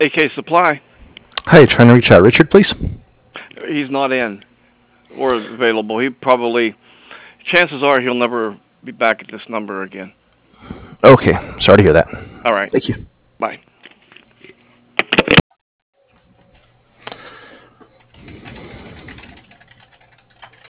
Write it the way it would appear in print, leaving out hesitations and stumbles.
AK Supply. Hi, trying to reach out Richard, please. He's not in or available. He probably, chances are he'll never be back at this number again. Okay, sorry to hear that. All right. Thank you. Bye.